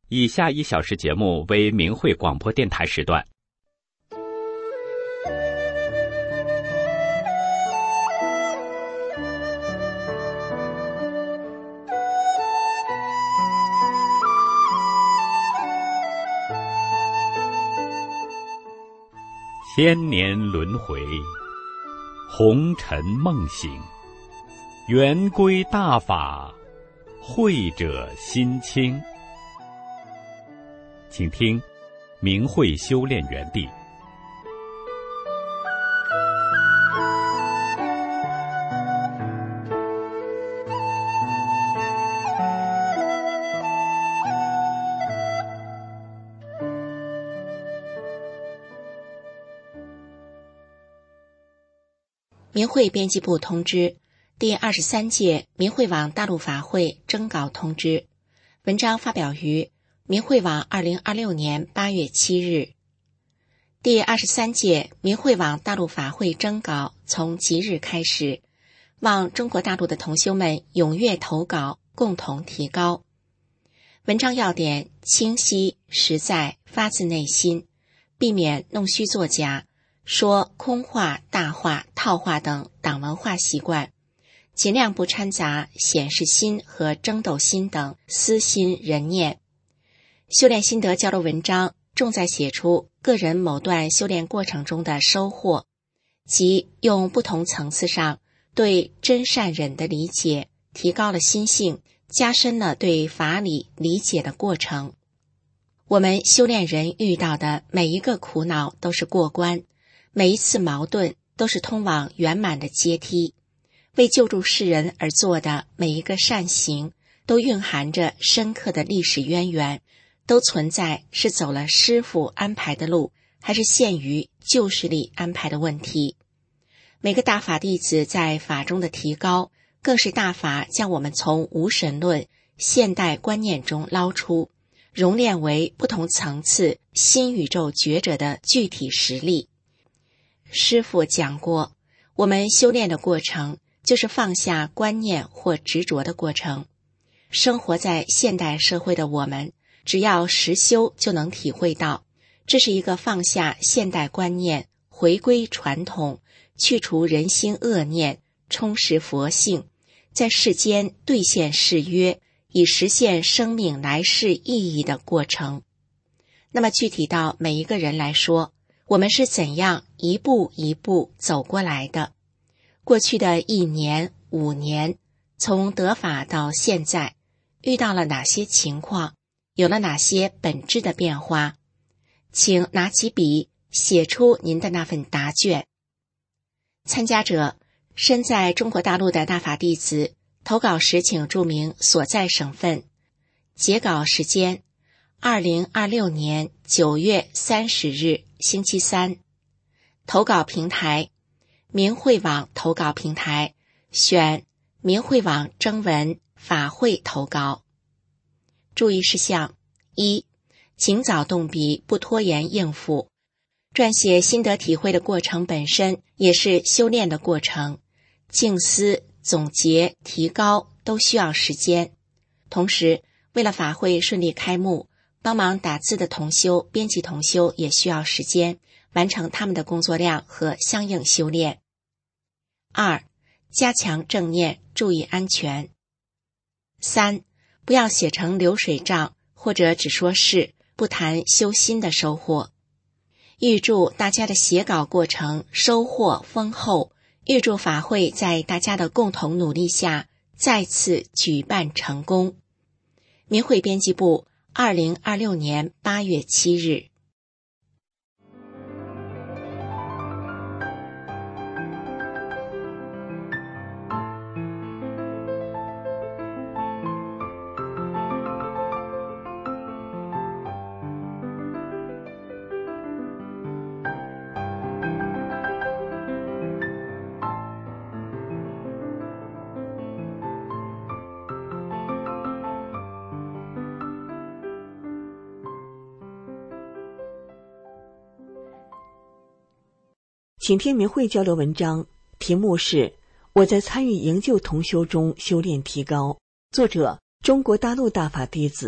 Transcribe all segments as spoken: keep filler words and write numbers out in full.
以下一小时节目为明慧广播电台时段。千年轮回，红尘梦醒，圆归大法，慧者心清。请听明慧修炼园地。 明慧编辑部通知，第二十三届明慧网大陆法会征稿通知，文章发表于明慧网二零二六年八月七日。第二十三届明慧网大陆法会征稿从即日开始，望中国大陆的同修们踊跃投稿，共同提高。文章要点清晰、实在，发自内心，避免弄虚作假，说空话、大话、套话等党文化习惯，尽量不掺杂显示心和争斗心等私心人念。修炼心得交流文章重在写出个人某段修炼过程中的收获，即用不同层次上对真善忍的理解，提高了心性，加深了对法理理解的过程。我们修炼人遇到的每一个苦恼都是过关，每一次矛盾都是通往圆满的阶梯，为救助世人而做的每一个善行都蕴含着深刻的历史渊源，都存在是走了师父安排的路，还是限于旧势力安排的问题。每个大法弟子在法中的提高，更是大法将我们从无神论现代观念中捞出，熔炼为不同层次新宇宙觉者的具体实力。师父讲过，我们修炼的过程就是放下观念或执着的过程。生活在现代社会的我们，只要实修就能体会到，这是一个放下现代观念，回归传统，去除人心恶念，充实佛性，在世间兑现誓约，以实现生命来世意义的过程。那么具体到每一个人来说，我们是怎样一步一步走过来的？过去的一年、五年，从得法到现在，遇到了哪些情况？有了哪些本质的变化？请拿起笔，写出您的那份答卷。参加者：身在中国大陆的大法弟子，投稿时请注明所在省份。截稿时间：二零二六年九月三十日，星期三。投稿平台：明慧网投稿平台，选明慧网征文法会投稿。注意事项：一、请早动笔，不拖延应付。撰写心得体会的过程本身也是修炼的过程，静思、总结、提高都需要时间。同时，为了法会顺利开幕，帮忙打字的同修、编辑同修也需要时间，完成他们的工作量和相应修炼。二、加强正念，注意安全。三、不要写成流水账，或者只说是，不谈修心的收获。预祝大家的写稿过程收获丰厚，预祝法会在大家的共同努力下再次举办成功。明慧编辑部，二零二六年八月七日。 请听明慧交流文章，题目是我在参与营救同修中修炼提高，作者中国大陆大法弟子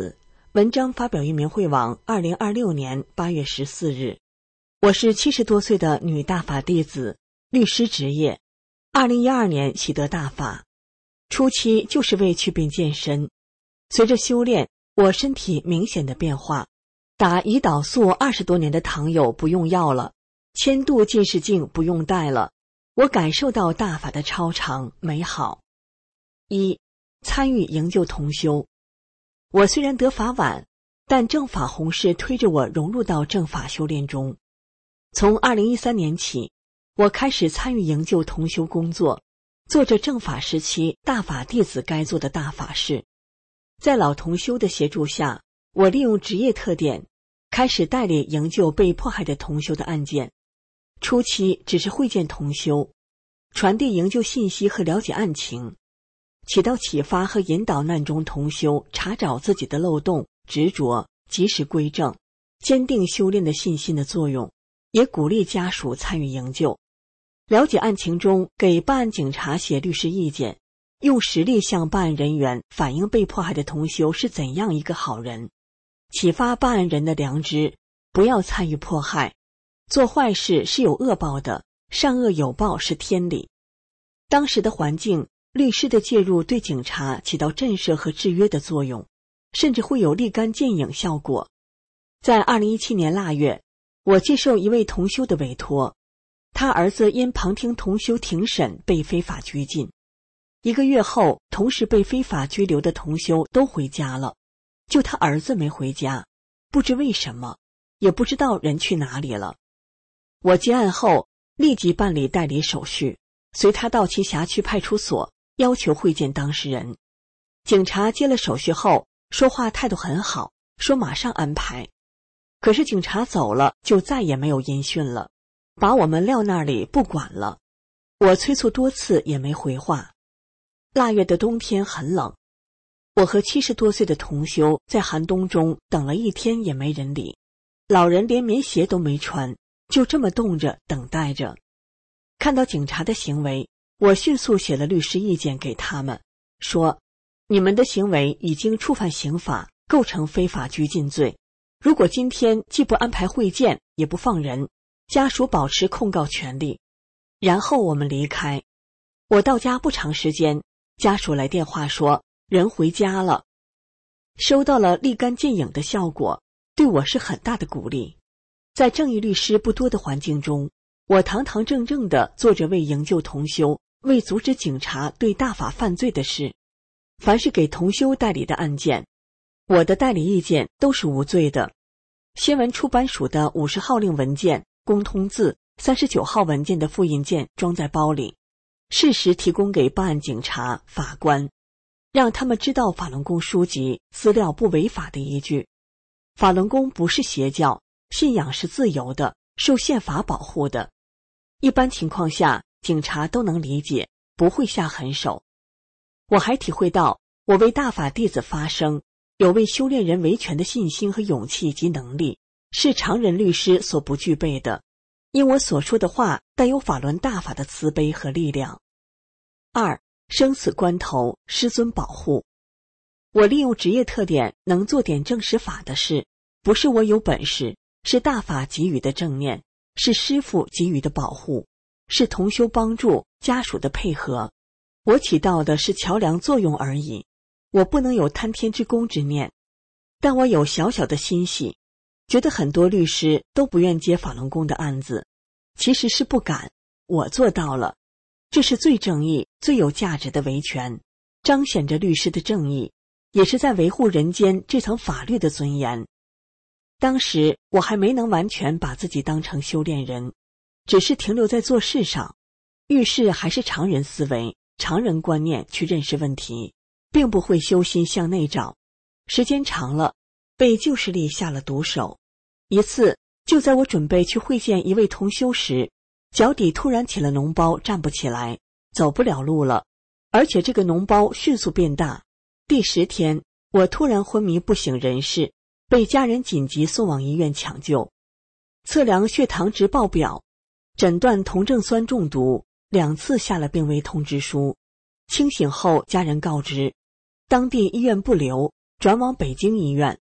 文章发表于明慧网二零二六年八月十四日。我是七十多岁的女大法弟子，律师职业。二零一二年习得大法，初期就是为祛病健身。随着修炼，我身体明显的变化，打胰岛素二十多年的糖友不用药了，千度近视镜不用戴了。我感受到大法的超常美好。一、参与营救同修。我虽然得法晚，但正法弘誓推着我融入到正法修炼中。从二零一三年起，我开始参与营救同修工作，做着正法时期大法弟子该做的大法事。在老同修的协助下，我利用职业特点，开始代理营救被迫害的同修的案件。初期只是会见同修，传递营救信息和了解案情，起到启发和引导难中同修查找自己的漏洞、执着，及时归正，坚定修炼的信心的作用，也鼓励家属参与营救。了解案情中，给办案警察写律师意见，用实例向办案人员反映被迫害的同修是怎样一个好人，启发办案人的良知，不要参与迫害。做坏事是有恶报的，善恶有报是天理。当时的环境，律师的介入对警察起到震慑和制约的作用，甚至会有立竿见影效果。在二零一七年腊月，我接受一位同修的委托，他儿子因旁听同修庭审被非法拘禁。一个月后，同时被非法拘留的同修都回家了，就他儿子没回家，不知为什么，也不知道人去哪里了。我接案后立即办理代理手续，随他到其辖区派出所，要求会见当事人。警察接了手续后，说话态度很好，说马上安排。可是警察走了，就再也没有音讯了，把我们撂那里不管了。我催促多次也没回话。腊月的冬天很冷，我和七十多岁的同修在寒冬中等了一天也没人理，老人连棉鞋都没穿，就这么冻着等待着。看到警察的行为，我迅速写了律师意见给他们，说你们的行为已经触犯刑法，构成非法拘禁罪。如果今天既不安排会见，也不放人，家属保持控告权利。然后我们离开。我到家不长时间，家属来电话说人回家了。收到了立竿见影的效果，对我是很大的鼓励。在正义律师不多的环境中，我堂堂正正地做着为营救同修、为阻止警察对大法犯罪的事。凡是给同修代理的案件，我的代理意见都是无罪的。新闻出版署的五十号令文件、公通字、三十九号文件的复印件装在包里，适时提供给办案警察、法官，让他们知道法轮功书籍资料不违法的依据。法轮功不是邪教，信仰是自由的，受宪法保护的。一般情况下，警察都能理解，不会下狠手。我还体会到，我为大法弟子发声，有为修炼人维权的信心和勇气及能力，是常人律师所不具备的。因我所说的话带有法轮大法的慈悲和力量。二、生死关头，师尊保护。我利用职业特点，能做点正实法的事，不是我有本事，是大法给予的正念，是师父给予的保护，是同修帮助、家属的配合。我起到的是桥梁作用而已，我不能有贪天之功之念。但我有小小的欣喜，觉得很多律师都不愿接法轮功的案子，其实是不敢，我做到了。这是最正义、最有价值的维权，彰显着律师的正义，也是在维护人间这层法律的尊严。当时我还没能完全把自己当成修炼人，只是停留在做事上，遇事还是常人思维、常人观念去认识问题，并不会修心向内找。时间长了，被旧势力下了毒手。一次，就在我准备去会见一位同修时，脚底突然起了脓包，站不起来，走不了路了，而且这个脓包迅速变大。第十天，我突然昏迷不省人事，被家人紧急送往医院抢救。测量血糖值报表，诊断酮症酸中毒，两次下了病危通知书。清醒后，家人告知，当地医院不留，转往北京医院，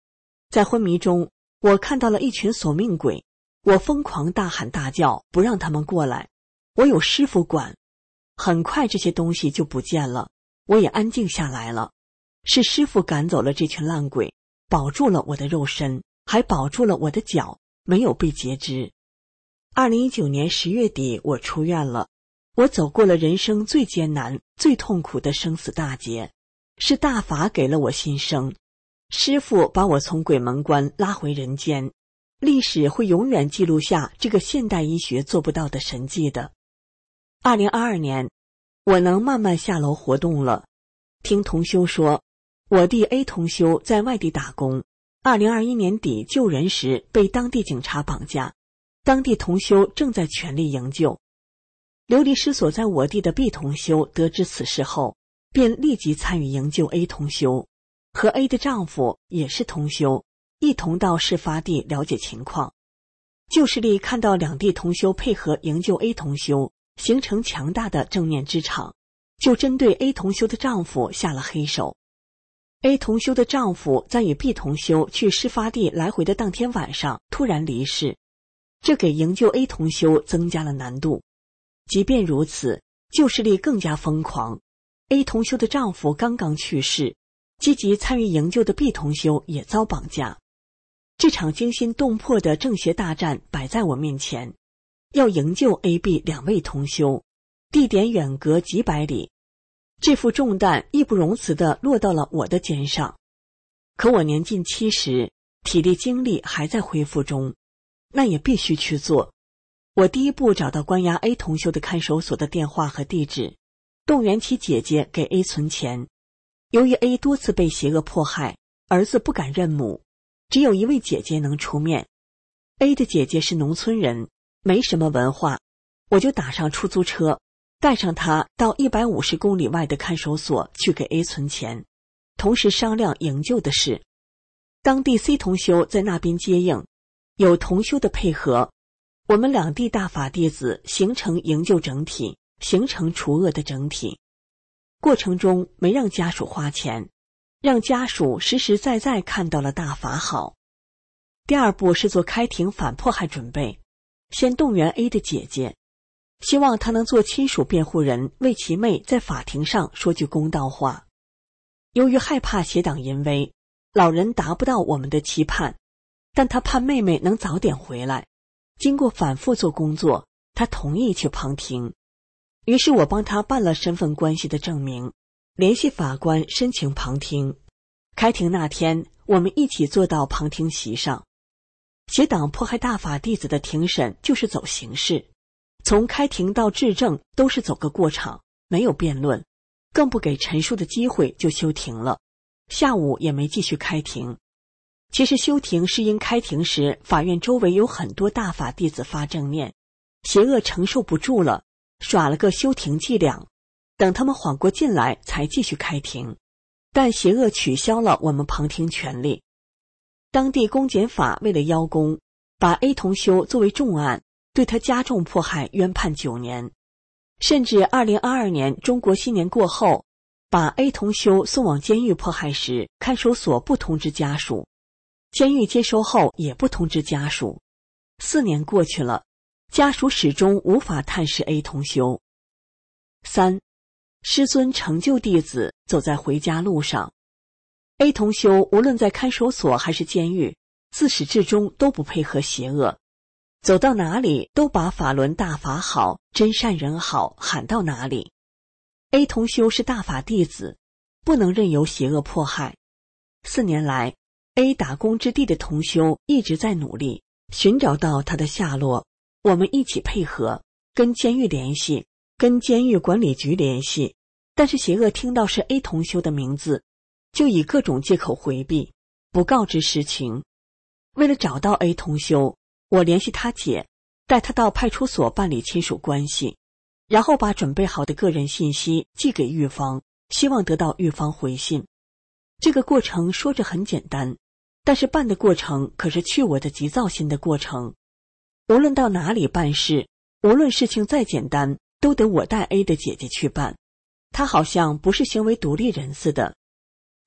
在昏迷中，我看到了一群索命鬼，我疯狂大喊大叫，不让他们过来。我有师傅管。很快这些东西就不见了，我也安静下来了。是师傅赶走了这群烂鬼，保住了我的肉身，还保住了我的脚，没有被截肢。二零一九年十月底，我出院了。我走过了人生最艰难、最痛苦的生死大劫，是大法给了我新生。师父把我从鬼门关拉回人间，历史会永远记录下这个现代医学做不到的神迹的。二零二二年，我能慢慢下楼活动了。听同修说，我弟 A 同修在外地打工，二零二一年底救人时被当地警察绑架，当地同修正在全力营救。流离失所在我地的 B 同修得知此事后，便立即参与营救 A 同修，和 A 的丈夫也是同修，一同到事发地了解情况。救世力看到两地同修配合营救 A 同修，形成强大的正面支场，就针对 A 同修的丈夫下了黑手。A 同修的丈夫在与 B 同修去事发地来回的当天晚上突然离世，这给营救 A 同修增加了难度。即便如此，救世力更加疯狂。A 同修的丈夫刚刚去世，积极参与营救的 B 同修也遭绑架。这场惊心动魄的正邪大战摆在我面前，要营救 A、B 两位同修，地点远隔几百里，这副重担义不容辞地落到了我的肩上。可我年近七十，体力精力还在恢复中，那也必须去做。我第一步找到关押 A 同修的看守所的电话和地址，动员其姐姐给 A 存钱。由于 A 多次被邪恶迫害，儿子不敢认母，只有一位姐姐能出面。A 的姐姐是农村人，没什么文化，我就打上出租车，带上她到一百五十公里外的看守所去给 A 存钱，同时商量营救的事。当地 C 同修在那边接应，有同修的配合，我们两地大法弟子形成营救整体，形成除恶的整体。过程中没让家属花钱，让家属实实在在看到了大法好。第二步是做开庭反迫害准备，先动员 A 的姐姐，希望她能做亲属辩护人，为其妹在法庭上说句公道话。由于害怕邪党淫威，老人达不到我们的期盼，但他盼妹妹能早点回来。经过反复做工作，他同意去旁听。于是我帮他办了身份关系的证明，联系法官申请旁听。开庭那天，我们一起坐到旁听席上。邪党迫害大法弟子的庭审就是走形式，从开庭到质证都是走个过场，没有辩论，更不给陈述的机会就休庭了。下午也没继续开庭。其实休庭是因开庭时法院周围有很多大法弟子发正念，邪恶承受不住了，耍了个休庭伎俩，等他们缓过劲来才继续开庭。但邪恶取消了我们旁听权利。当地公检法为了邀功，把 A 同修作为重案，对他加重迫害，冤判九年。甚至二零二二年中国新年过后，把 A 同修送往监狱迫害时，看守所不通知家属，监狱接收后也不通知家属。四年过去了，家属始终无法探视 A 同修。三，师尊成就弟子走在回家路上。A 同修无论在看守所还是监狱，自始至终都不配合邪恶，走到哪里都把法轮大法好，真善人好喊到哪里。A 同修是大法弟子，不能任由邪恶迫害。四年来 A 打工之地的同修一直在努力寻找到他的下落，我们一起配合，跟监狱联系，跟监狱管理局联系，但是邪恶听到是 A 同修的名字，就以各种借口回避，不告知实情。为了找到 A 同修，我联系他姐，带他到派出所办理亲属关系，然后把准备好的个人信息寄给狱方，希望得到狱方回信。这个过程说着很简单，但是办的过程可是去我的急躁心的过程。无论到哪里办事，无论事情再简单，都得我带 A 的姐姐去办。她好像不是行为独立人似的。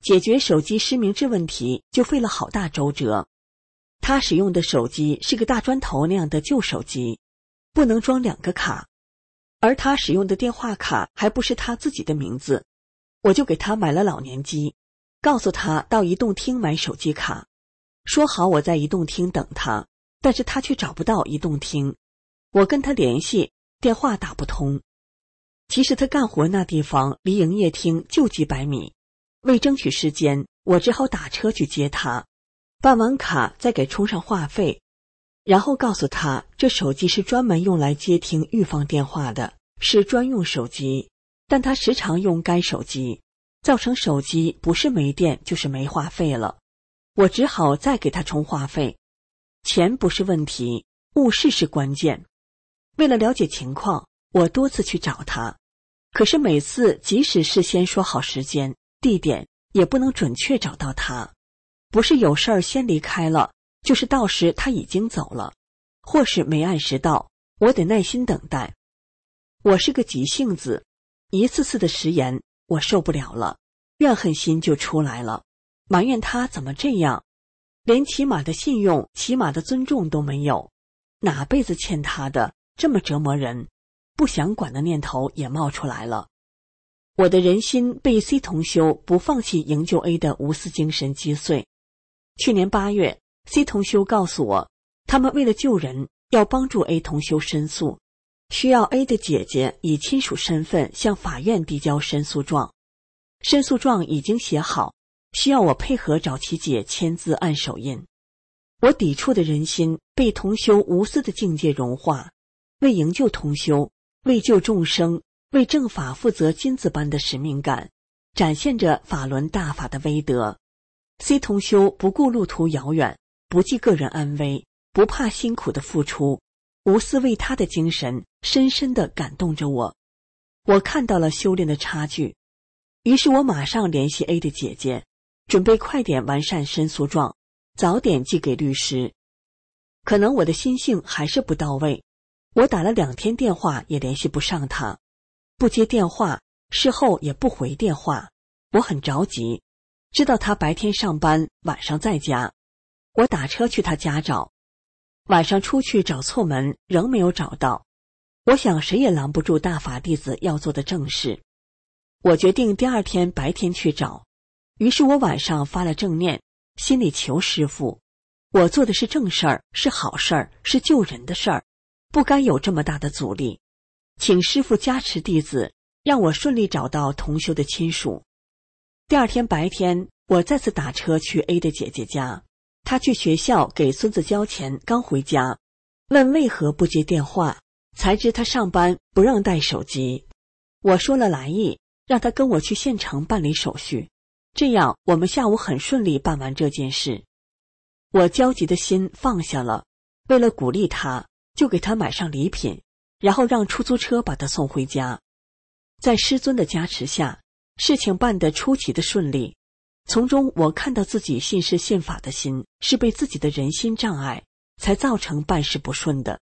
解决手机失明这问题就费了好大周折。他使用的手机是个大砖头那样的旧手机，不能装两个卡，而他使用的电话卡还不是他自己的名字，我就给他买了老年机，告诉他到移动厅买手机卡，说好我在移动厅等他，但是他却找不到移动厅，我跟他联系，电话打不通。其实他干活那地方离营业厅就几百米，为争取时间，我只好打车去接他，办完卡再给充上话费，然后告诉他这手机是专门用来接听预放电话的，是专用手机，但他时常用该手机，造成手机不是没电就是没话费了，我只好再给他充话费。钱不是问题，务事是关键。为了了解情况，我多次去找他，可是每次即使事先说好时间地点，也不能准确找到他，不是有事儿先离开了，就是到时他已经走了，或是没按时到，我得耐心等待。我是个急性子，一次次的食言我受不了了，怨恨心就出来了，埋怨他怎么这样，连起码的信用起码的尊重都没有，哪辈子欠他的，这么折磨人，不想管的念头也冒出来了。我的人心被 C 同修不放弃营救 A 的无私精神击碎。去年八月 C 同修告诉我，他们为了救人要帮助 A 同修申诉，需要 A 的姐姐以亲属身份向法院递交申诉状，申诉状已经写好，需要我配合找其姐签字按手印。我抵触的人心被同修无私的境界融化，为营救同修，为救众生，为正法负责金子般的使命感，展现着法轮大法的威德。 C 同修不顾路途遥远，不计个人安危，不怕辛苦的付出，无私为他的精神深深地感动着我。我看到了修炼的差距，于是我马上联系 A 的姐姐，准备快点完善申诉状，早点寄给律师。可能我的心性还是不到位，我打了两天电话也联系不上他，不接电话，事后也不回电话，我很着急，知道他白天上班，晚上在家。我打车去他家找，晚上出去找错门，仍没有找到。我想谁也拦不住大法弟子要做的正事，我决定第二天白天去找。于是我晚上发了正念，心里求师父，我做的是正事儿，是好事儿，是救人的事儿，不该有这么大的阻力，请师父加持弟子，让我顺利找到同修的亲属。第二天白天，我再次打车去 A 的姐姐家，她去学校给孙子交钱，刚回家，问为何不接电话，才知她上班不让带手机。我说了来意，让她跟我去县城办理手续，这样我们下午很顺利办完这件事。我焦急的心放下了，为了鼓励她，就给她买上礼品，然后让出租车把她送回家。在师尊的加持下，事情办得出奇的顺利，从中我看到自己信师信法的心是被自己的人心障碍才造成办事不顺的。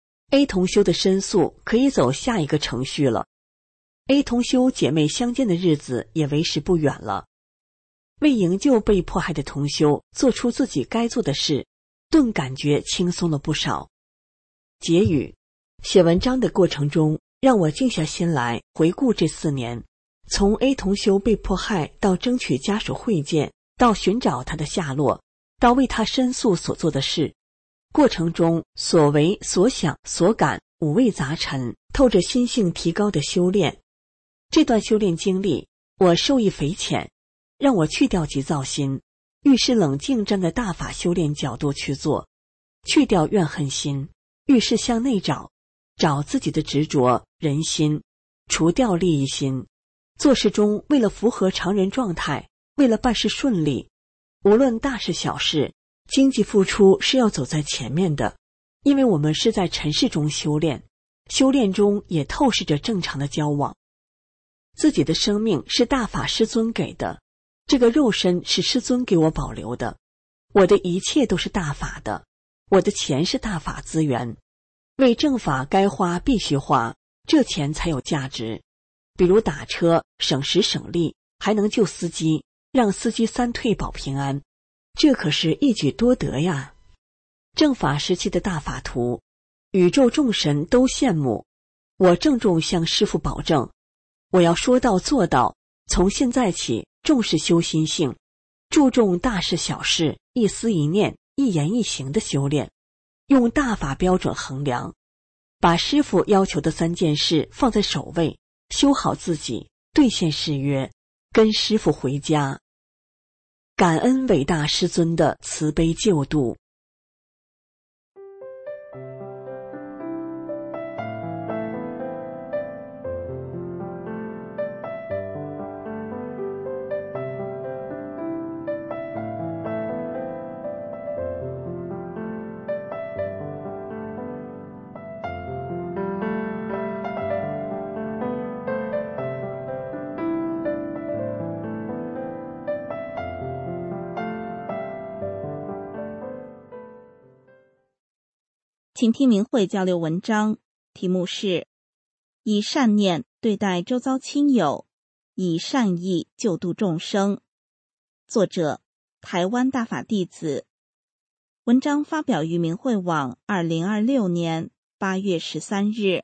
A 同修的申诉可以走下一个程序了， A 同修姐妹相见的日子也为时不远了。为营救被迫害的同修做出自己该做的事，顿感觉轻松了不少。结语：写文章的过程中，让我静下心来回顾这四年，从 A 同修被迫害到争取家属会见，到寻找他的下落，到为他申诉所做的事，过程中所为所想所感五味杂陈，透着心性提高的修炼。这段修炼经历我受益匪浅，让我去掉急躁心，遇事冷静站在大法修炼角度去做，去掉怨恨心，遇事向内找，找自己的执着人心，除掉利益心。做事中为了符合常人状态，为了办事顺利，无论大事小事，经济付出是要走在前面的，因为我们是在尘世中修炼，修炼中也透视着正常的交往。自己的生命是大法师尊给的，这个肉身是师尊给我保留的，我的一切都是大法的，我的钱是大法资源，为正法该花必须花，这钱才有价值。比如打车省时省力，还能救司机， 让司机三退保平安，这可是一举多得呀。正法时期的大法图，宇宙众神都羡慕。我郑重向师父保证，我要说到做到，从现在起重视修心性，注重大事小事一思一念一言一行的修炼，用大法标准衡量，把师父要求的三件事放在首位，修好自己，兑现誓约，跟师父回家。感恩伟大师尊的慈悲救度。 请听明慧交流文章，题目是以善念对待周遭亲友，以善意救度众生。作者台湾大法弟子。文章发表于明慧网二零二六年八月十三日。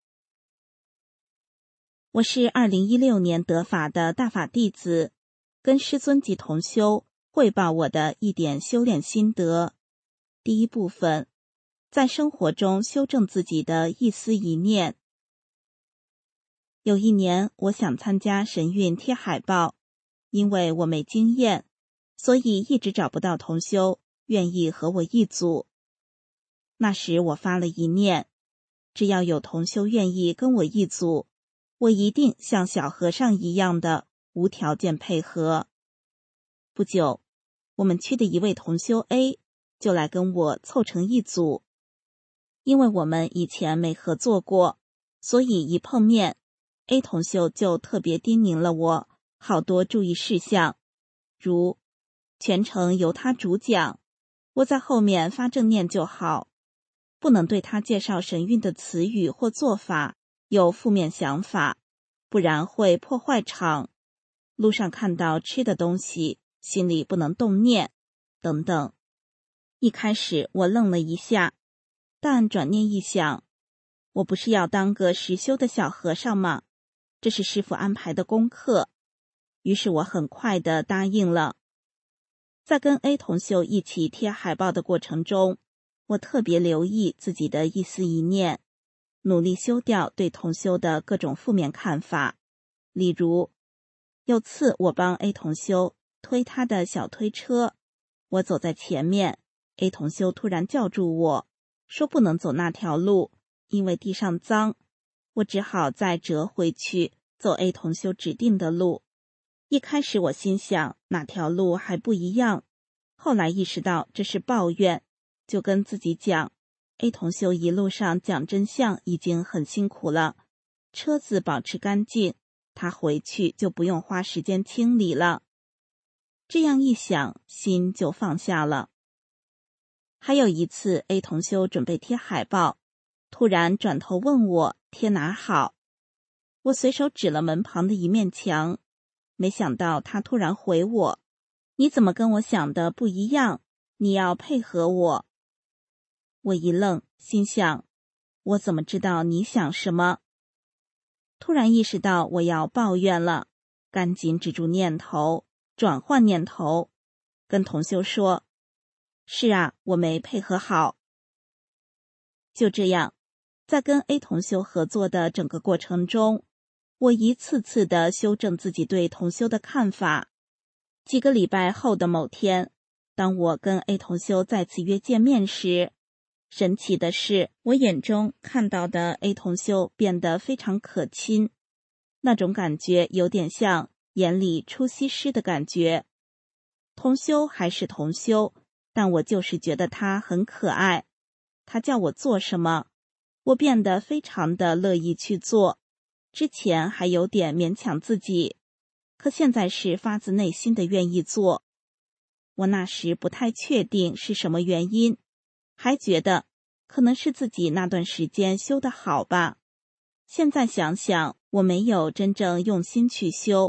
我是二零一六年得法的大法弟子，跟师尊及同修汇报我的一点修炼心得。第一部分，在生活中修正自己的一思一念。有一年，我想参加神韵贴海报，因为我没经验，所以一直找不到同修愿意和我一组。那时我发了一念，只要有同修愿意跟我一组，我一定像小和尚一样的无条件配合。不久，我们区的一位同修 A 就来跟我凑成一组。因为我们以前没合作过，所以一碰面 A 同修就特别叮咛了我好多注意事项，如全程由他主讲，我在后面发正念就好，不能对他介绍神韵的词语或做法有负面想法，不然会破坏场，路上看到吃的东西心里不能动念等等。一开始我愣了一下，但转念一想，我不是要当个实修的小和尚吗？这是师父安排的功课。于是我很快地答应了。在跟 A 同修一起贴海报的过程中，我特别留意自己的一思一念，努力修掉对同修的各种负面看法。例如，有次我帮 A 同修推他的小推车，我走在前面， A 同修突然叫住我，说不能走那条路，因为地上脏，我只好再折回去走 A 同修指定的路。一开始我心想哪条路还不一样，后来意识到这是抱怨，就跟自己讲 A 同修一路上讲真相已经很辛苦了，车子保持干净，他回去就不用花时间清理了。这样一想，心就放下了。还有一次 A 同修准备贴海报，突然转头问我贴哪好，我随手指了门旁的一面墙，没想到他突然回我，你怎么跟我想的不一样？你要配合我。我一愣，心想，我怎么知道你想什么？突然意识到我要抱怨了，赶紧止住念头，转换念头，跟同修说，是啊，我没配合好。就这样，在跟 A 同修合作的整个过程中，我一次次地修正自己对同修的看法。几个礼拜后的某天，当我跟 A 同修再次约见面时，神奇的是，我眼中看到的 A 同修变得非常可亲，那种感觉有点像眼里出西施的感觉。同修还是同修，但我就是觉得他很可爱，他叫我做什么，我变得非常的乐意去做。之前还有点勉强自己，可现在是发自内心的愿意做。我那时不太确定是什么原因，还觉得可能是自己那段时间修得好吧。现在想想，我没有真正用心去修，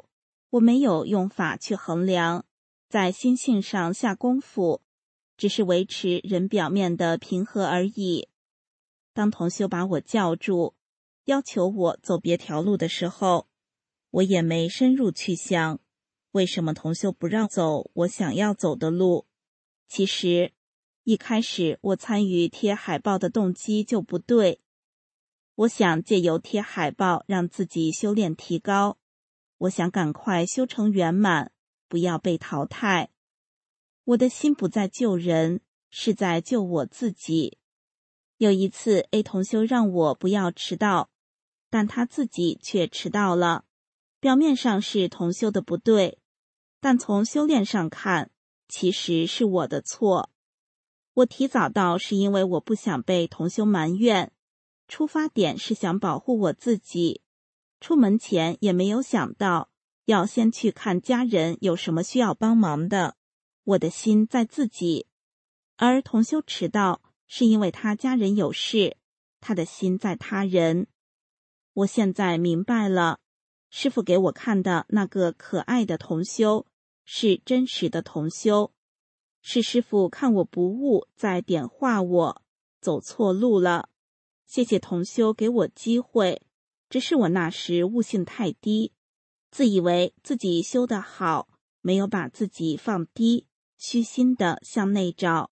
我没有用法去衡量，在心性上下功夫，只是维持人表面的平和而已。当同修把我叫住，要求我走别条路的时候，我也没深入去想，为什么同修不让走我想要走的路。其实，一开始我参与贴海报的动机就不对。我想借由贴海报让自己修炼提高，我想赶快修成圆满，不要被淘汰。我的心不在救人，是在救我自己。有一次 A 同修让我不要迟到，但他自己却迟到了。表面上是同修的不对，但从修炼上看，其实是我的错。我提早到是因为我不想被同修埋怨，出发点是想保护我自己。出门前也没有想到要先去看家人有什么需要帮忙的，我的心在自己。而同修迟到是因为他家人有事，他的心在他人。我现在明白了，师父给我看的那个可爱的同修是真实的同修，是师父看我不悟在点化我，走错路了。谢谢同修给我机会，只是我那时悟性太低，自以为自己修得好，没有把自己放低，虚心地向内照。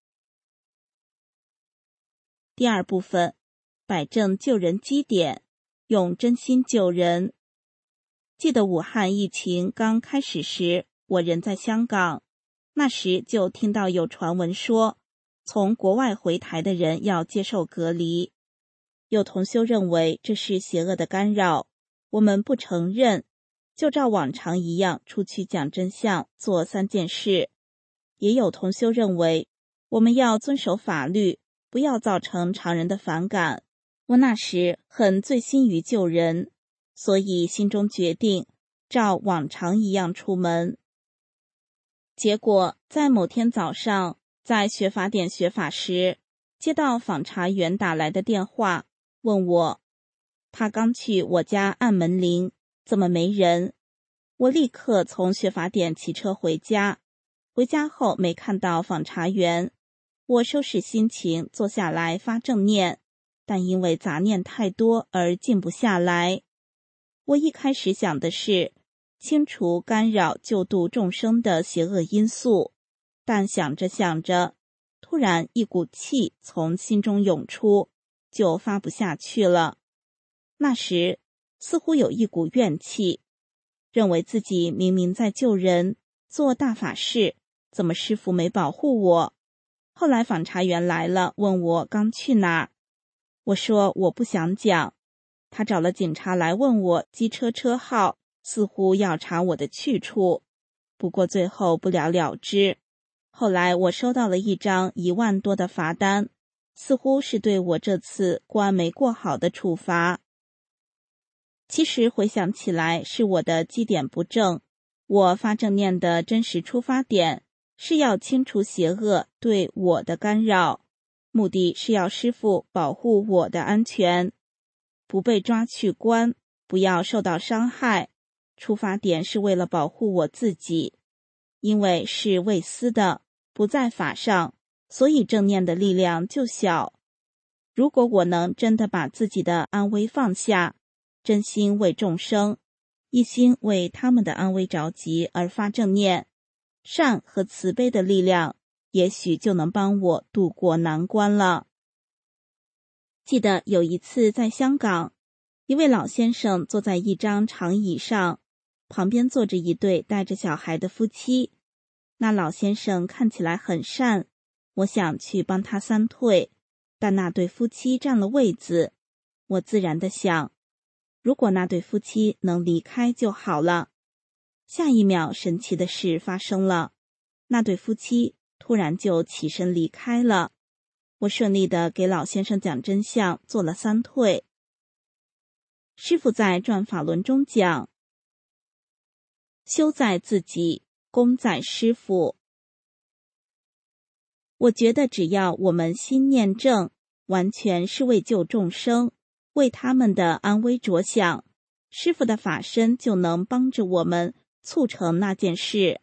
第二部分，摆正救人基点，用真心救人。记得武汉疫情刚开始时，我人在香港，那时就听到有传闻说，从国外回台的人要接受隔离。有同修认为这是邪恶的干扰，我们不承认，就照往常一样出去讲真相，做三件事。也有同修认为我们要遵守法律，不要造成常人的反感。我那时很醉心于救人，所以心中决定照往常一样出门。结果在某天早上，在学法典学法时，接到访查员打来的电话，问我他刚去我家按门铃，怎么没人？我立刻从学法典骑车回家，回家后没看到访查员，我收拾心情坐下来发正念，但因为杂念太多而静不下来。我一开始想的是清除干扰救度众生的邪恶因素，但想着想着，突然一股气从心中涌出，就发不下去了。那时似乎有一股怨气，认为自己明明在救人，做大法事，怎么师父没保护我？后来访查员来了，问我刚去哪儿，我说我不想讲。他找了警察来问我机车车号，似乎要查我的去处，不过最后不了了之。后来我收到了一张一万多的罚单，似乎是对我这次关没过好的处罚。其实回想起来，是我的基点不正。我发正念的真实出发点是要清除邪恶对我的干扰，目的是要师父保护我的安全，不被抓去关，不要受到伤害。出发点是为了保护我自己，因为是未思的，不在法上，所以正念的力量就小。如果我能真的把自己的安危放下，真心为众生，一心为他们的安危着急而发正念，善和慈悲的力量也许就能帮我渡过难关了。记得有一次在香港，一位老先生坐在一张长椅上，旁边坐着一对带着小孩的夫妻。那老先生看起来很善，我想去帮他三退，但那对夫妻占了位子。我自然地想，如果那对夫妻能离开就好了。下一秒，神奇的事发生了，那对夫妻突然就起身离开了。我顺利地给老先生讲真相，做了三退。师父在转法轮中讲，修在自己，功在师父。我觉得只要我们心念正，完全是为救众生，为他们的安危着想，师父的法身就能帮着我们促成那件事。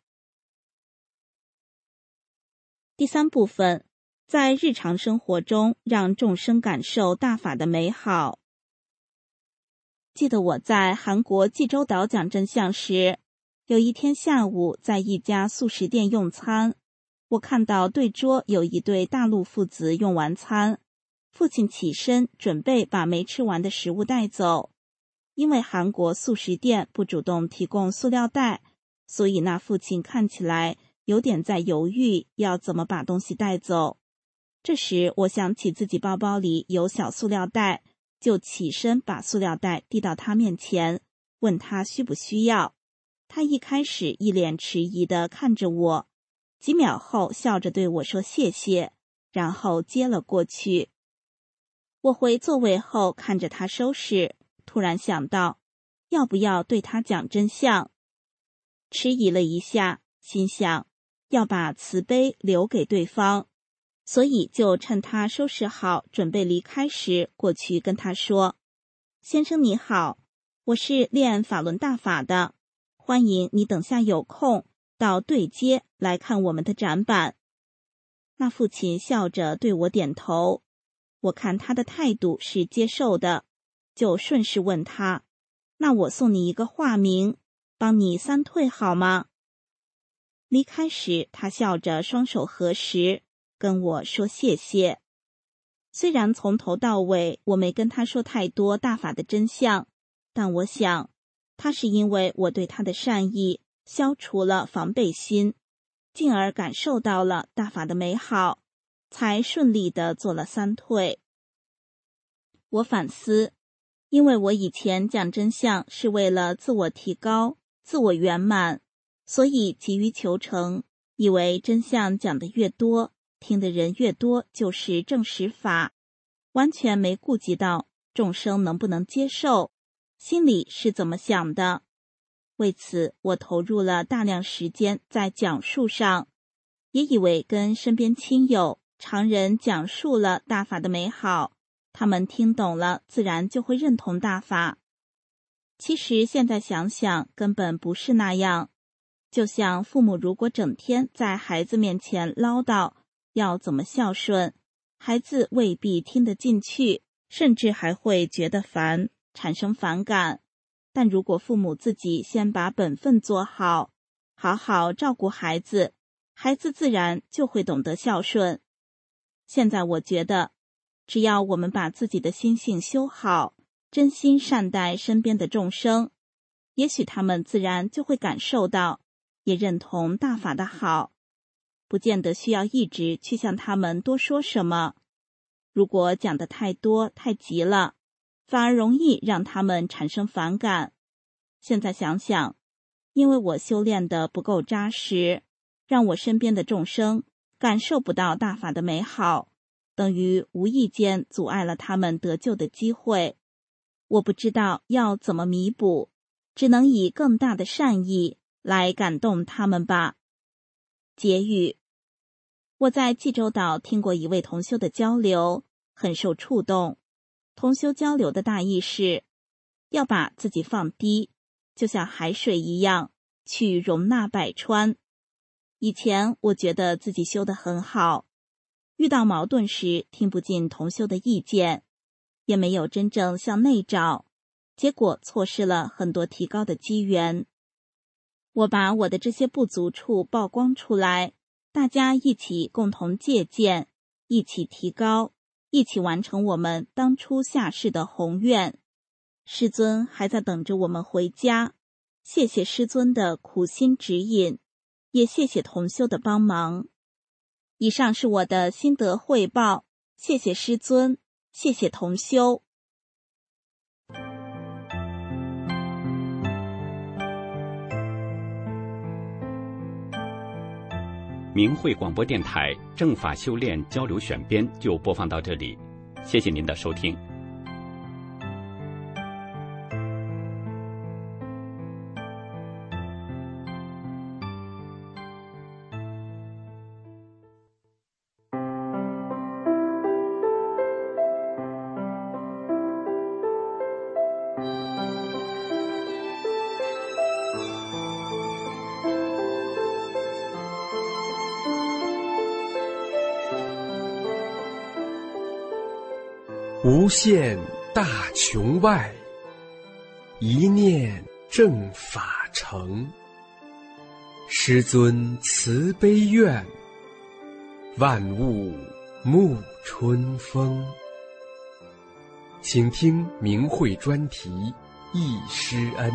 第三部分，在日常生活中让众生感受大法的美好。记得我在韩国济州岛讲真相时，有一天下午在一家素食店用餐，我看到对桌有一对大陆父子用完餐，父亲起身准备把没吃完的食物带走。因为韩国素食店不主动提供塑料袋，所以那父亲看起来有点在犹豫要怎么把东西带走。这时我想起自己包包里有小塑料袋，就起身把塑料袋递到他面前，问他需不需要。他一开始一脸迟疑地看着我，几秒后笑着对我说谢谢，然后接了过去。我回座位后看着他收拾，突然想到要不要对他讲真相。迟疑了一下，心想要把慈悲留给对方，所以就趁他收拾好准备离开时过去跟他说，先生你好，我是练法轮大法的，欢迎你等下有空到对街来看我们的展板。那父亲笑着对我点头，我看他的态度是接受的，就顺势问他，那我送你一个化名，帮你三退好吗？离开时他笑着双手合十，跟我说谢谢。虽然从头到尾我没跟他说太多大法的真相，但我想他是因为我对他的善意消除了防备心，进而感受到了大法的美好，才顺利地做了三退。我反思，因为我以前讲真相是为了自我提高、自我圆满，所以急于求成，以为真相讲得越多，听的人越多就是正实法，完全没顾及到众生能不能接受，心里是怎么想的。为此，我投入了大量时间在讲述上，也以为跟身边亲友、常人讲述了大法的美好，他们听懂了，自然就会认同大法。其实现在想想，根本不是那样。就像父母如果整天在孩子面前唠叨要怎么孝顺，孩子未必听得进去，甚至还会觉得烦，产生反感。但如果父母自己先把本分做好，好好照顾孩子，孩子自然就会懂得孝顺。现在我觉得，只要我们把自己的心性修好，真心善待身边的众生，也许他们自然就会感受到，也认同大法的好，不见得需要一直去向他们多说什么。如果讲得太多太急了，反而容易让他们产生反感。现在想想，因为我修炼得不够扎实，让我身边的众生感受不到大法的美好，等于无意间阻碍了他们得救的机会。我不知道要怎么弥补，只能以更大的善意来感动他们吧。结语，我在济州岛听过一位同修的交流，很受触动。同修交流的大意是，要把自己放低，就像海水一样，去容纳百川。以前我觉得自己修得很好，遇到矛盾时听不进同修的意见，也没有真正向内找，结果错失了很多提高的机缘。我把我的这些不足处曝光出来，大家一起共同借鉴，一起提高，一起完成我们当初下世的宏愿。师尊还在等着我们回家，谢谢师尊的苦心指引，也谢谢同修的帮忙。以上是我的心得汇报，谢谢师尊，谢谢同修。 明慧广播电台正法修炼交流选编就播放到这里，谢谢您的收听。 无限大穹外，一念正法成。师尊慈悲愿，万物沐春风。请听明慧专题忆师恩。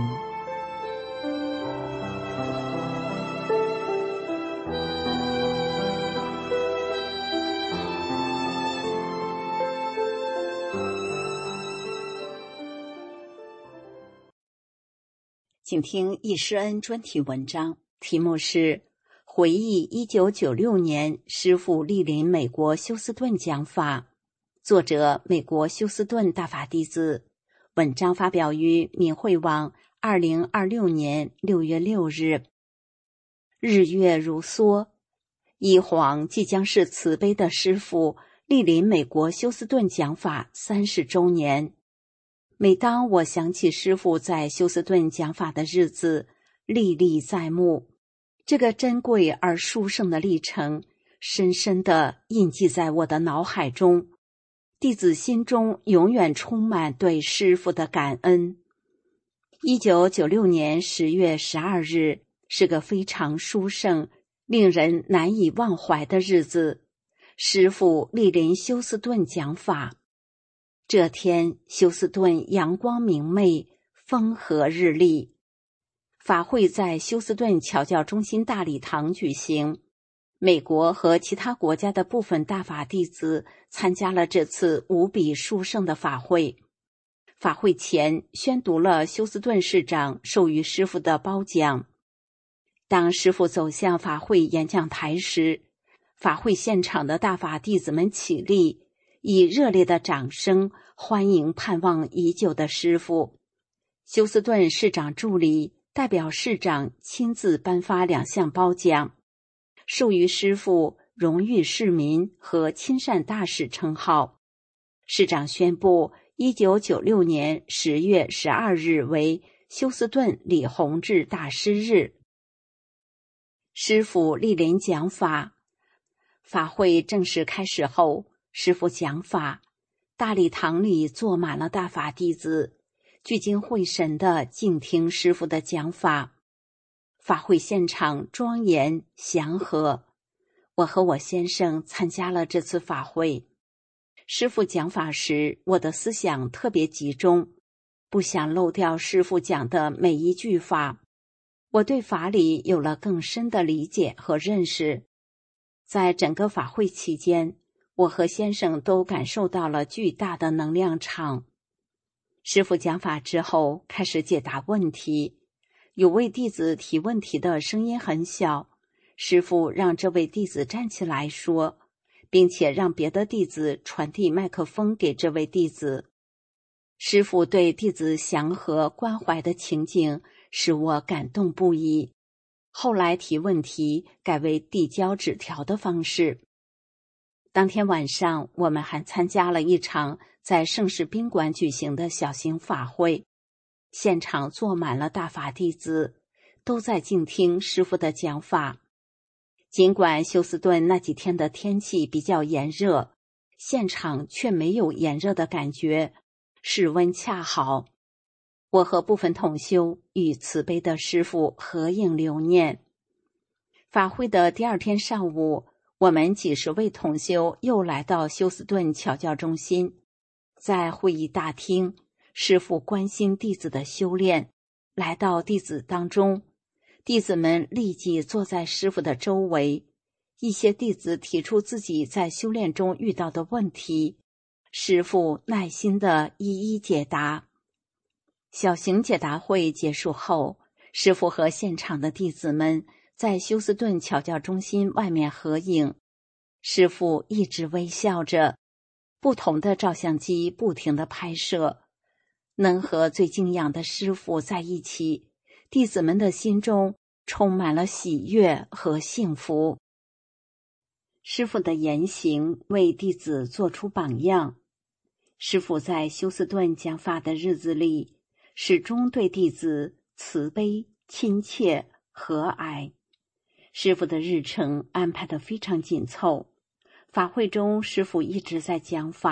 请听忆师恩专题文章，题目是回忆一九九六年师父莅临美国休斯顿讲法，作者美国休斯顿大法弟子。文章发表于明慧网二零二六年六月六日。日月如梭，一晃即将是慈悲的师父莅临美国休斯顿讲法三十周年。每当我想起师父在休斯顿讲法的日子，历历在目。这个珍贵而殊胜的历程，深深地印记在我的脑海中。弟子心中永远充满对师父的感恩。一九九六年十月十二日是个非常殊胜、令人难以忘怀的日子。师父莅临休斯顿讲法。这天，休斯顿阳光明媚，风和日丽。法会在休斯顿侨教中心大礼堂举行。美国和其他国家的部分大法弟子参加了这次无比殊胜的法会。法会前宣读了休斯顿市长授予师父的褒奖。当师父走向法会演讲台时，法会现场的大法弟子们起立，以热烈的掌声欢迎盼望已久的师父。休斯顿市长助理代表市长亲自颁发两项褒奖，授予师父荣誉市民和亲善大使称号。市长宣布一九九六年十月十二日为休斯顿李洪志大师日。师父莅临讲法。法会正式开始后，师父讲法，大礼堂里坐满了大法弟子，聚精会神地静听师父的讲法。法会现场庄严祥和。我和我先生参加了这次法会。师父讲法时，我的思想特别集中，不想漏掉师父讲的每一句法。我对法理有了更深的理解和认识。在整个法会期间，我和先生都感受到了巨大的能量场。师父讲法之后，开始解答问题。有位弟子提问题的声音很小，师父让这位弟子站起来说，并且让别的弟子传递麦克风给这位弟子。师父对弟子祥和关怀的情景使我感动不已。后来提问题改为递交纸条的方式。当天晚上，我们还参加了一场在盛世宾馆举行的小型法会，现场坐满了大法弟子，都在静听师父的讲法。尽管休斯顿那几天的天气比较炎热，现场却没有炎热的感觉，室温恰好。我和部分同修与慈悲的师父合影留念。法会的第二天上午，我们几十位同修又来到休斯顿侨教中心。在会议大厅，师父关心弟子的修炼，来到弟子当中，弟子们立即坐在师父的周围。一些弟子提出自己在修炼中遇到的问题，师父耐心地一一解答。小型解答会结束后，师父和现场的弟子们在休斯顿侨教中心外面合影。师父一直微笑着，不同的照相机不停地拍摄。能和最敬仰的师父在一起，弟子们的心中充满了喜悦和幸福。师父的言行为弟子做出榜样。师父在休斯顿讲法的日子里，始终对弟子慈悲、亲切、和蔼。师父的日程安排得非常紧凑，法会中师父一直在讲法，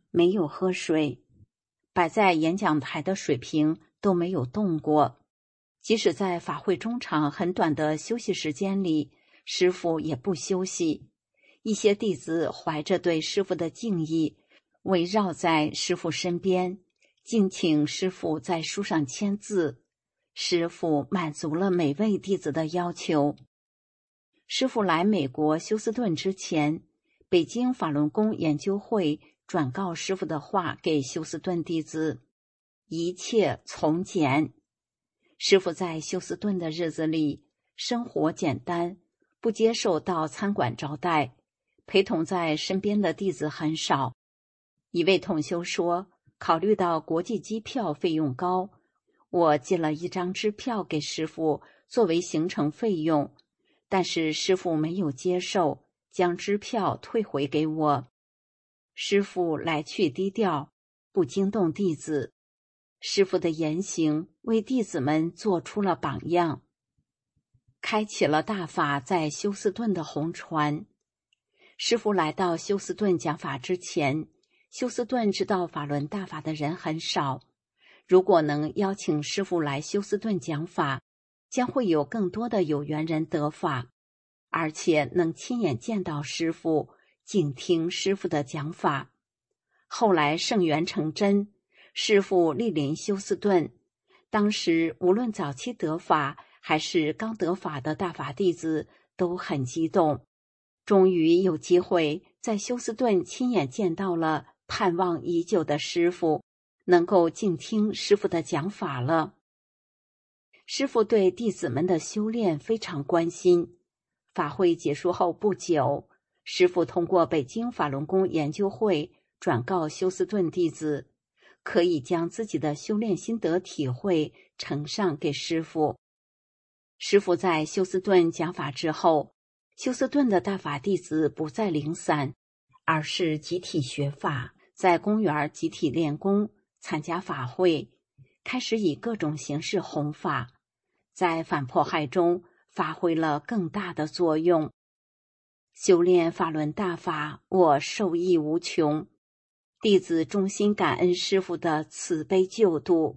没有喝水，摆在演讲台的水瓶都没有动过。即使在法会中场很短的休息时间里，师父也不休息。一些弟子怀着对师父的敬意，围绕在师父身边，敬请师父在书上签字。师父满足了每位弟子的要求。师父来美国休斯顿之前，北京法轮功研究会转告师父的话给休斯顿弟子：一切从简。师父在休斯顿的日子里，生活简单，不接受到餐馆招待，陪同在身边的弟子很少。一位同修说，考虑到国际机票费用高，我寄了一张支票给师父作为行程费用，但是师父没有接受，将支票退回给我。师父来去低调，不惊动弟子。师父的言行为弟子们做出了榜样，开启了大法在休斯顿的红船。师父来到休斯顿讲法之前，休斯顿知道法轮大法的人很少。如果能邀请师父来休斯顿讲法，将会有更多的有缘人得法，而且能亲眼见到师父，静听师父的讲法。后来圣缘成真，师父莅临休斯顿，当时无论早期得法还是刚得法的大法弟子都很激动，终于有机会在休斯顿亲眼见到了盼望已久的师父，能够静听师父的讲法了。师父对弟子们的修炼非常关心。法会结束后不久，师父通过北京法轮功研究会转告休斯顿弟子，可以将自己的修炼心得体会呈上给师父。师父在休斯顿讲法之后，休斯顿的大法弟子不再零散，而是集体学法，在公园集体练功，参加法会，开始以各种形式弘法，在反迫害中发挥了更大的作用。修炼法轮大法，我受益无穷。弟子衷心感恩师父的慈悲救度。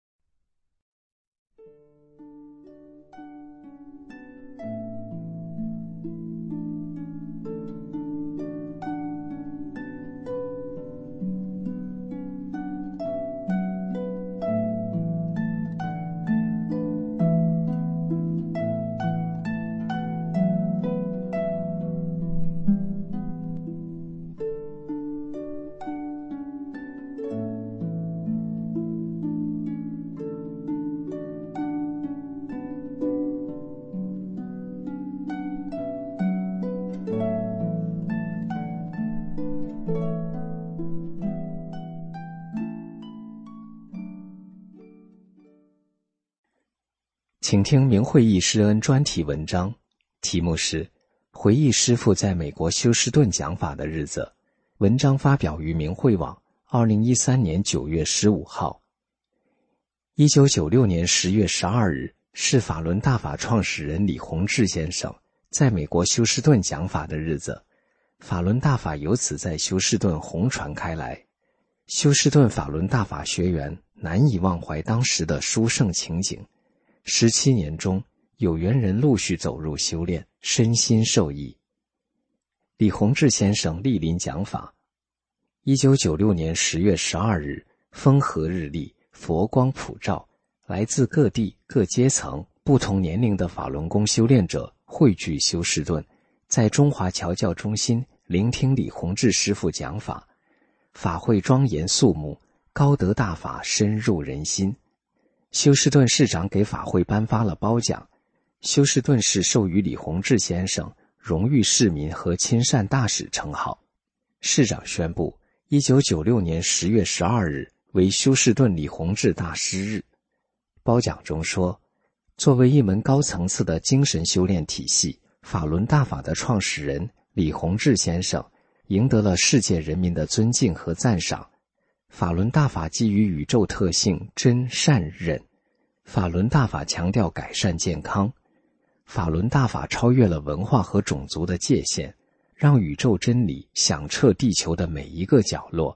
请听明慧义师恩专题文章，题目是《回忆师父在美国休斯顿讲法的日子》。文章发表于明慧网，二零一三年九月十五号。一九九六年十月十二日，是法轮大法创始人李洪志先生在美国休斯顿讲法的日子，法轮大法由此在休斯顿红传开来。休斯顿法轮大法学员难以忘怀当时的殊胜情景。十七年中，有缘人陆续走入修炼，身心受益。李洪志先生莅临讲法。一九九六年十月十二日，风和日丽，佛光普照，来自各地各阶层、不同年龄的法轮功修炼者汇聚休斯顿，在中华侨教中心聆听李洪志师父讲法。法会庄严肃穆，高德大法深入人心。休斯顿市长给法会颁发了褒奖，休斯顿市授予李洪志先生荣誉市民和亲善大使称号。市长宣布一九九六年十月十二日为休斯顿李洪志大师日。褒奖中说，作为一门高层次的精神修炼体系，法轮大法的创始人李洪志先生赢得了世界人民的尊敬和赞赏。法轮大法基于宇宙特性真善忍，法轮大法强调改善健康，法轮大法超越了文化和种族的界限，让宇宙真理响彻地球的每一个角落，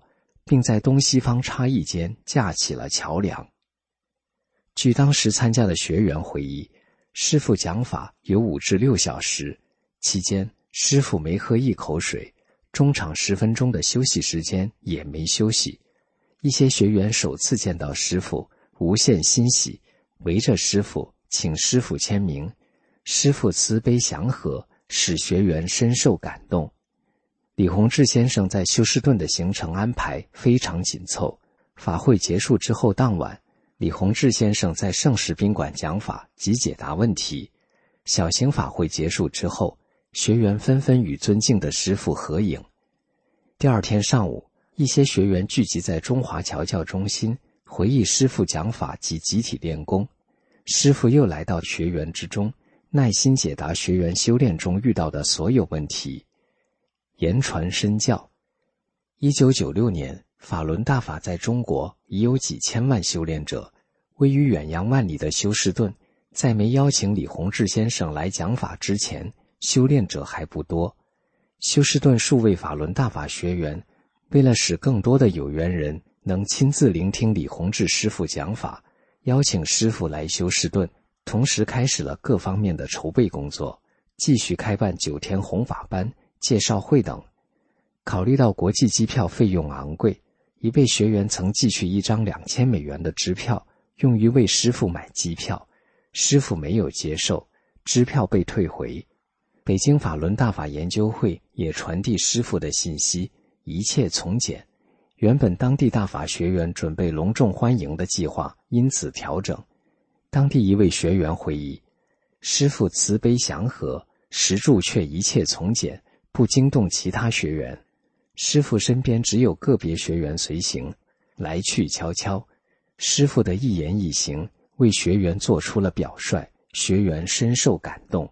并在东西方差异间架起了桥梁。据当时参加的学员回忆，师父讲法有五至六小时，期间师父没喝一口水，中场十分钟的休息时间也没休息。一些学员首次见到师父，无限欣喜，围着师父请师父签名。师父慈悲祥和，使学员深受感动。李洪志先生在休斯顿的行程安排非常紧凑，法会结束之后当晚，李洪志先生在圣石宾馆讲法及解答问题。小型法会结束之后，学员纷纷与尊敬的师父合影。第二天上午，一些学员聚集在中华侨教中心，回忆师父讲法及集体练功。师父又来到学员之中，耐心解答学员修炼中遇到的所有问题。言传身教。一九九六年，法轮大法在中国已有几千万修炼者。位于远洋万里的休斯顿，在没邀请李洪志先生来讲法之前，修炼者还不多。休斯顿数位法轮大法学员为了使更多的有缘人能亲自聆听李洪志师父讲法，邀请师父来休斯顿，同时开始了各方面的筹备工作，继续开办九天弘法班、介绍会等。考虑到国际机票费用昂贵，一位学员曾寄去一张两千美元的支票，用于为师父买机票，师父没有接受，支票被退回。北京法轮大法研究会也传递师父的信息，一切从简。原本当地大法学员准备隆重欢迎的计划因此调整。当地一位学员回忆，师父慈悲祥和，实住却一切从简，不惊动其他学员。师父身边只有个别学员随行，来去悄悄。师父的一言一行为学员做出了表率，学员深受感动。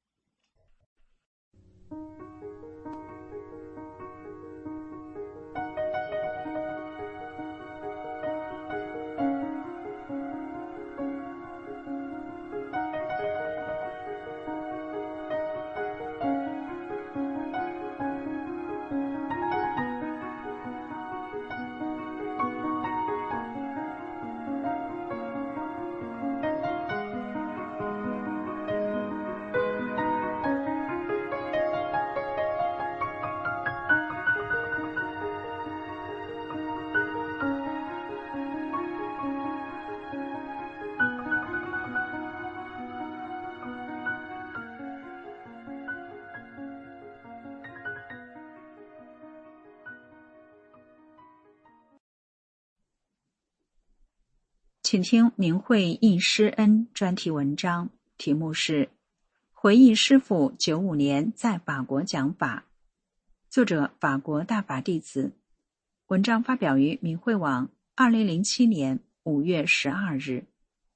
请听明慧忆师恩专题文章，题目是回忆师父九五年在法国讲法，作者法国大法弟子。文章发表于明慧网二零零七年五月十二日。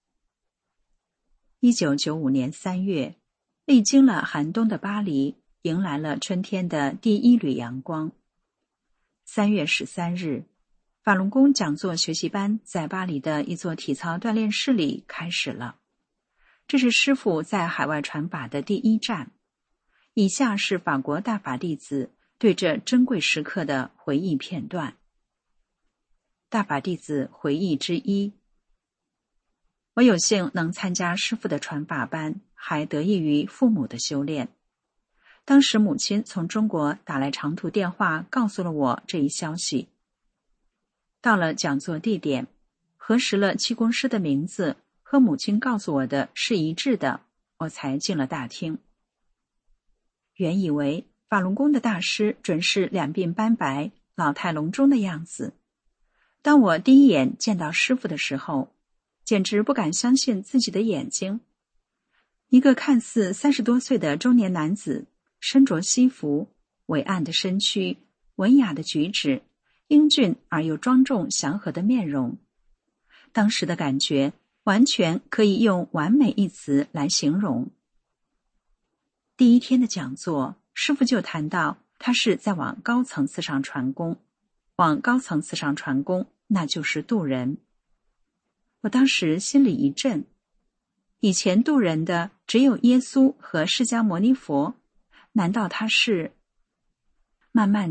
一九九五年三月，历经了寒冬的巴黎迎来了春天的第一缕阳光。三月十三日，法轮功讲座学习班在巴黎的一座体操锻炼室里开始了。这是师父在海外传法的第一站。以下是法国大法弟子对这珍贵时刻的回忆片段。大法弟子回忆之一：我有幸能参加师父的传法班，还得益于父母的修炼。当时母亲从中国打来长途电话，告诉了我这一消息。到了讲座地点，核实了气功师的名字和母亲告诉我的是一致的，我才进了大厅。原以为法轮功的大师准是两鬓斑白、老态龙钟的样子。当我第一眼见到师父的时候，简直不敢相信自己的眼睛。一个看似三十多岁的中年男子，身着西服，伟岸的身躯，文雅的举止，英俊而又庄重祥和的面容。当时的感觉完全可以用完美一词来形容。第一天的讲座，师父就谈到他是在往高层次上传功，往高层次上传功，那就是渡人。我当时心里一震，以前渡人的只有耶稣和释迦牟尼佛，难道他是？慢慢的，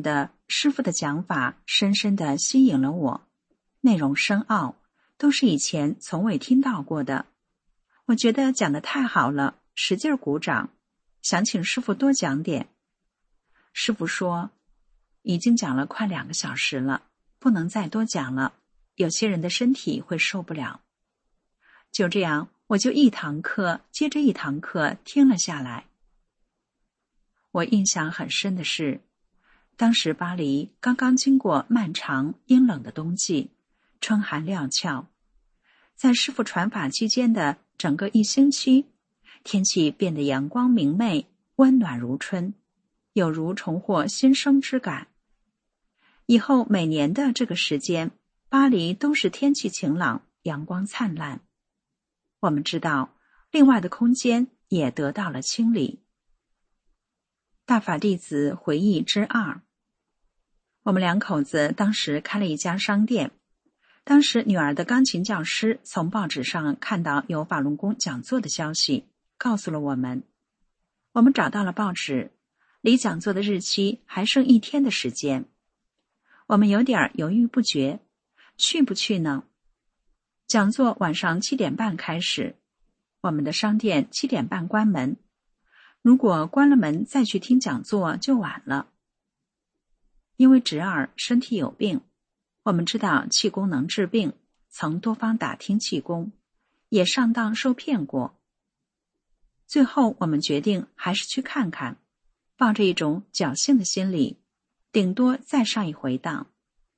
师父的讲法深深地吸引了我，内容深奥，都是以前从未听到过的。我觉得讲得太好了，使劲鼓掌，想请师父多讲点。师父说，已经讲了快两个小时了，不能再多讲了，有些人的身体会受不了。就这样，我就一堂课接着一堂课听了下来。我印象很深的是，当时巴黎刚刚经过漫长阴冷的冬季，春寒料峭。在师父传法期间的整个一星期，天气变得阳光明媚，温暖如春，有如重获新生之感。以后每年的这个时间，巴黎都是天气晴朗，阳光灿烂。我们知道，另外的空间也得到了清理。大法弟子回忆之二，我们两口子当时开了一家商店。当时女儿的钢琴教师从报纸上看到有法轮功讲座的消息，告诉了我们。我们找到了报纸，离讲座的日期还剩一天的时间。我们有点犹豫不决，去不去呢？讲座晚上七点半开始，我们的商店七点半关门。如果关了门再去听讲座就晚了。因为侄儿身体有病，我们知道气功能治病，曾多方打听气功，也上当受骗过。最后我们决定还是去看看，抱着一种侥幸的心理，顶多再上一回当。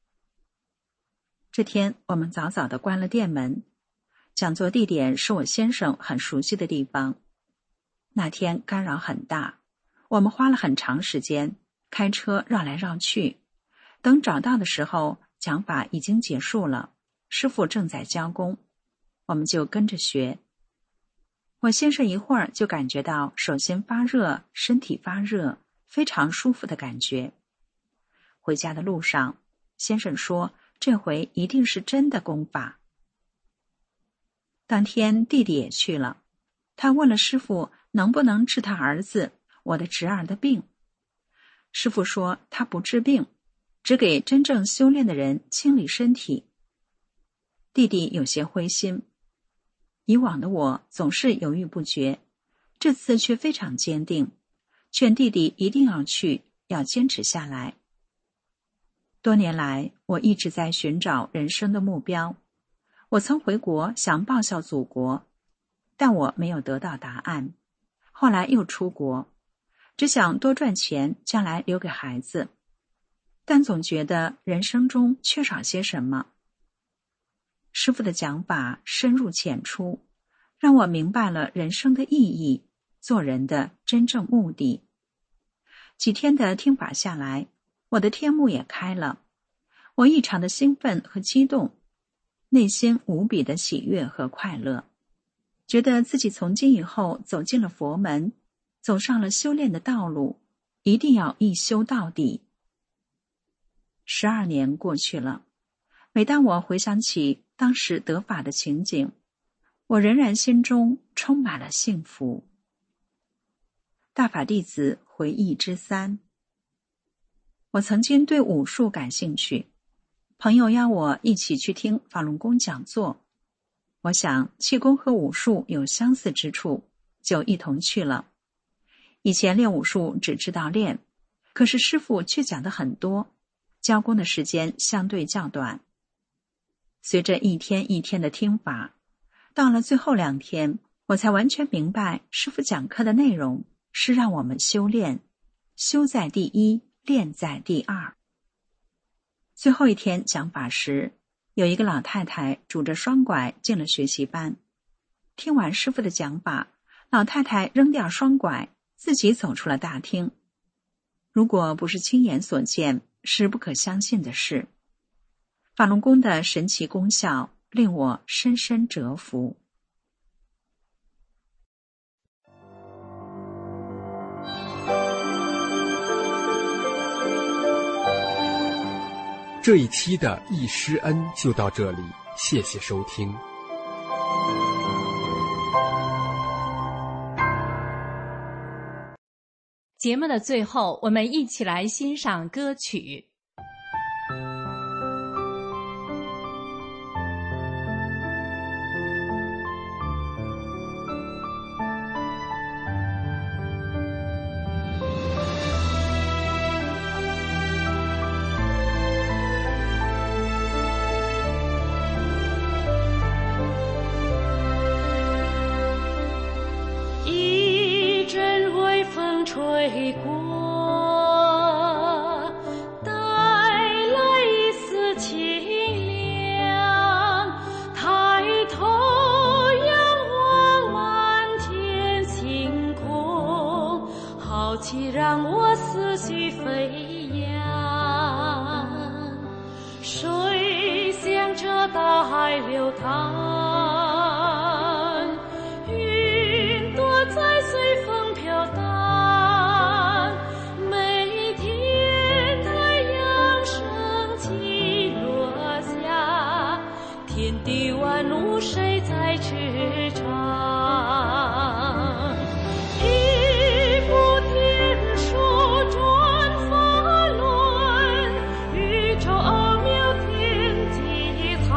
这天我们早早地关了店门，讲座地点是我先生很熟悉的地方。那天干扰很大，我们花了很长时间开车绕来绕去，等找到的时候，讲法已经结束了，师父正在教功，我们就跟着学。我先生一会儿就感觉到手心发热，身体发热，非常舒服的感觉。回家的路上，先生说这回一定是真的功法。当天弟弟也去了，他问了师父能不能治他儿子我的侄儿的病。师父说他不治病，只给真正修炼的人清理身体。弟弟有些灰心，以往的我总是犹豫不决，这次却非常坚定，劝弟弟一定要去，要坚持下来。多年来，我一直在寻找人生的目标。我曾回国想报效祖国，但我没有得到答案。后来又出国，只想多赚钱，将来留给孩子。但总觉得人生中缺少些什么。师父的讲法深入浅出，让我明白了人生的意义，做人的真正目的。几天的听法下来，我的天目也开了，我异常的兴奋和激动，内心无比的喜悦和快乐，觉得自己从今以后走进了佛门，走上了修炼的道路，一定要一修到底。十二年过去了，每当我回想起当时得法的情景，我仍然心中充满了幸福。大法弟子回忆之三，我曾经对武术感兴趣，朋友邀我一起去听法轮功讲座，我想气功和武术有相似之处，就一同去了。以前练武术只知道练，可是师父却讲得很多，教功的时间相对较短。随着一天一天的听法，到了最后两天，我才完全明白师父讲课的内容是让我们修炼，修在第一，练在第二。最后一天讲法时，有一个老太太拄着双拐进了学习班。听完师父的讲法，老太太扔掉双拐，自己走出了大厅。如果不是亲眼所见，是不可相信的事。法轮功的神奇功效令我深深折服。 这一期的易师恩就到这里，谢谢收听。 节目的最后，我们一起来欣赏歌曲。 水果，带来一丝清凉。抬头仰望满天星空，好奇让我思绪飞扬。水向着大海流淌，云朵在随风飘荡。每天太阳升起落下，天地万物谁在支撑？一部天书转法轮，宇宙奥妙天机藏。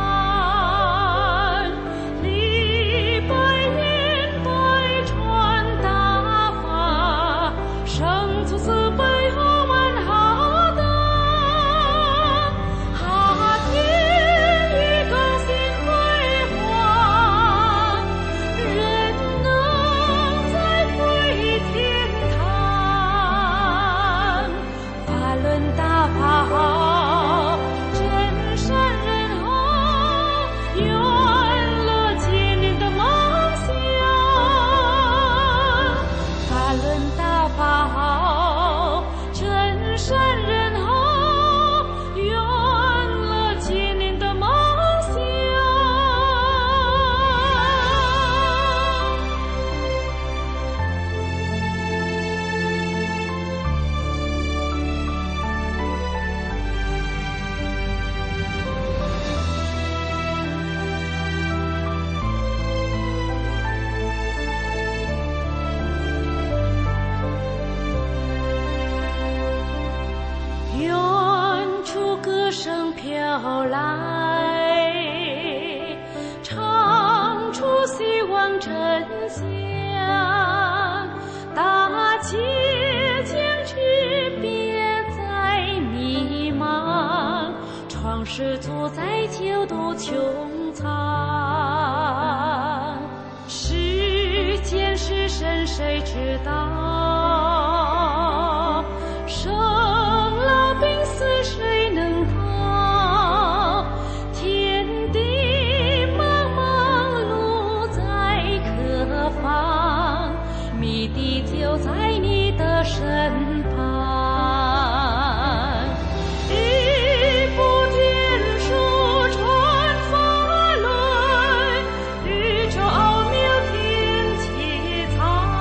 礼拜言拜传大法，生出慈悲和万好德。哈天宇更新辉煌，人能再回天堂。法轮大法好，真善人好，圆了千年的梦想。法轮大法好，真善人好，圆了千年的梦想。远处歌声飘来，唱出希望真相。大姐将去，别再迷茫，创世主在救度穹苍。世间是神谁知道？生老病死谁能逃？天地茫茫路在何方？谜底就在你的身旁。一部天书传法轮，宇宙奥妙天机藏。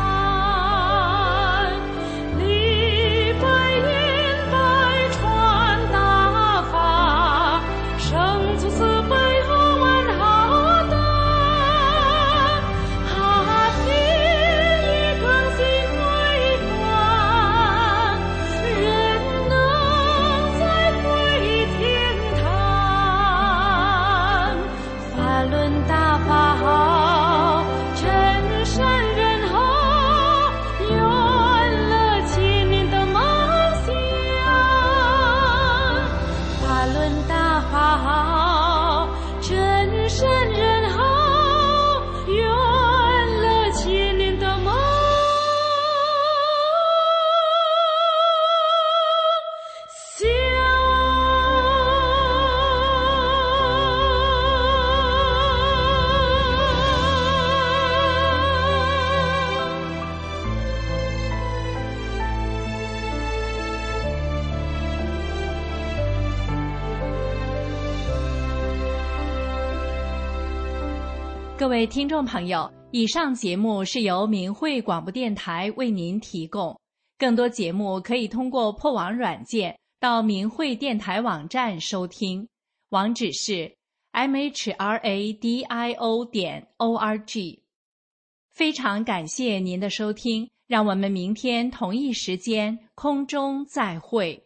礼拜言拜传大法，生出慈悲和万好德。哈天宇更新辉煌，人能再回天堂。法轮大法好，真善人好，圆了千年的梦想。法轮大法好，真善人好，圆了千年的梦想。 各位听众朋友，以上节目是由明慧广播电台为您提供。更多节目可以通过破网软件到明慧电台网站收听，网址是 m h r a d i o 点 o r g。非常感谢您的收听，让我们明天同一时间空中再会。